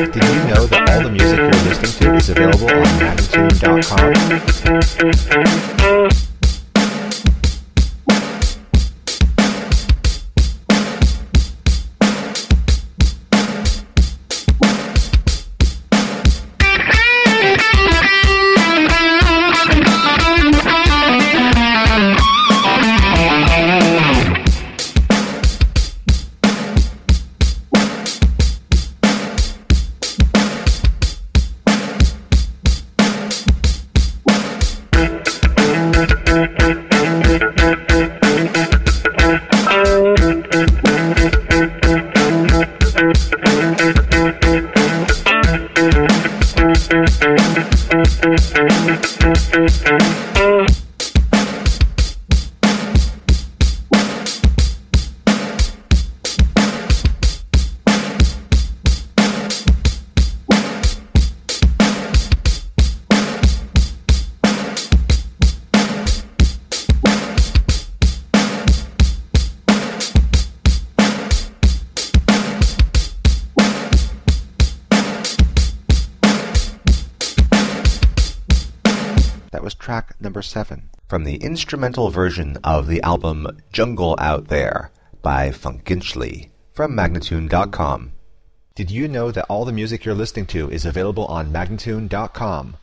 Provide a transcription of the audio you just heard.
Did you know that all the music you're listening to is available on Magnatune.com? That was track number 7 from the instrumental version of the album Jungle Out There by Funkinchly from Magnatune.com. Did you know that all the music you're listening to is available on Magnatune.com?